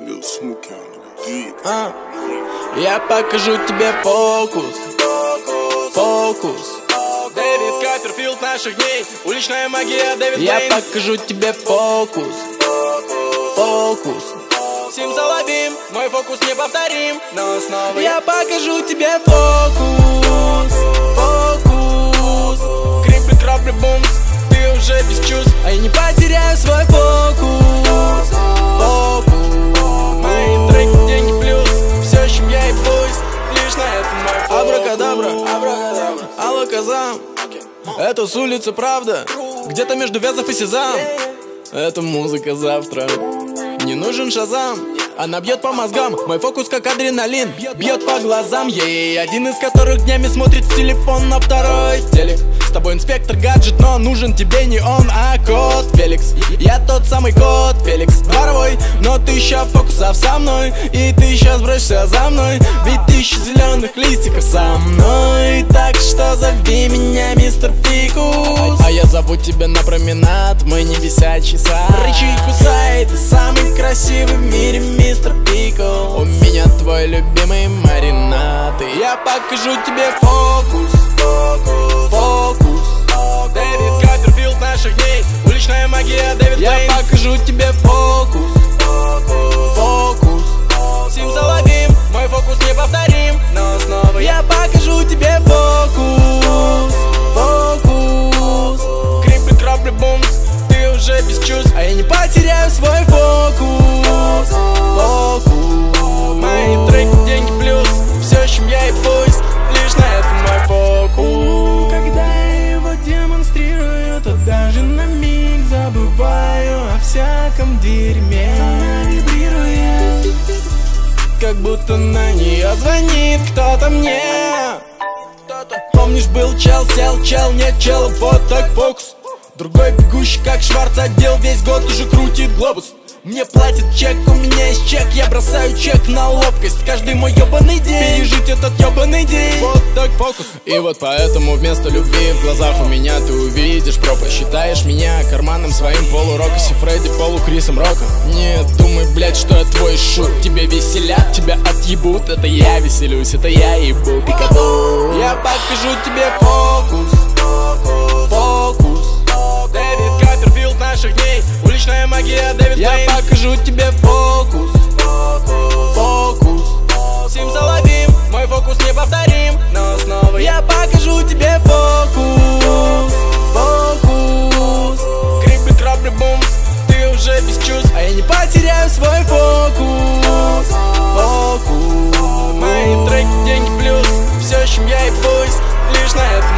Я покажу тебе фокус. Фокус. Дэвид Копперфилд наших дней. Уличная магия Дэвид Я Блейн. покажу тебе фокус. Фокус. Симсалабим, мой фокус неповторим, но снова Я покажу тебе фокус. Фокус. Крипли, крапли, бумс, ты уже без чувств. А я не потеряю свой фокус. Фокус. Мои треки, деньги плюс. Все, чем я и пусть, лишь на этом мой фокус. Абракадабра, алло, Казам. Это с улицы правда, где-то между Вязов и Сезам. Это музыка завтра. Не нужен Шазам, она бьет по мозгам. Мой фокус как адреналин, бьет по глазам. Ей один из которых днями смотрит в телефон, на второй телек. С тобой инспектор гаджет, но нужен тебе не он, а кот Феликс. Я тот самый кот Феликс, дворовой, но тысяча фокусов со мной. И ты сейчас бросишься за мной, ведь тысяча зеленых листиков со мной. Так что зови меня мистер Фикус. А я зову тебя на променад, мы не висячий сад. Рычи и кусай, ты самый красивый в мире мистер Пикл. У меня твой любимый маринад. И я покажу тебе фокус. Фокус. Дэвид Копперфилд наших дней. Уличная магия Дэвид Я Блейн. покажу тебе фокус. Фокус. Симсалабим, мой фокус неповторим, но снова Я покажу тебе фокус. Фокус. Крипли, крапли, бумс, ты уже без чувств. А я не потеряю свой фокус. Фокус. Мои треки, деньги плюс. Все, чем я и пусть, лишь на этом мой фокус. Когда я его демонстрирую, то даже на миг забываю о всяком дерьме. Она вибрирует, как будто на нее звонит кто-то мне. Помнишь, был чел, сел, чел, нет чел, вот так фокус. Другой бегущий, как Шварц, отдел весь год уже крутит глобус. Мне платят чек, у меня есть чек, я бросаю чек на ловкость. Каждый мой ебаный день, пережить этот ебаный день. Вот так фокус. И вот поэтому вместо любви в глазах у меня ты увидишь пропасть. Считаешь меня карманом своим полурокоси Фредди, полу Крисом Роком. Нет, думай, блять, что я твой шут. Тебе веселят, тебя отъебут. Это я веселюсь, это я ебу пикабу. Я покажу тебе фокус. Фокус. Дэвид Копперфилд наших дней. Уличная магия Дэвид Я Блейн. покажу тебе фокус. Фокус. Симсалабим, мой фокус неповторим, но снова Я покажу тебе фокус. Фокус. Крипли, крапли, бумс, ты уже без чувств. А я не потеряю свой фокус. Фокус. Мои треки, деньги плюс. Все, чем я и пусть, лишь на этом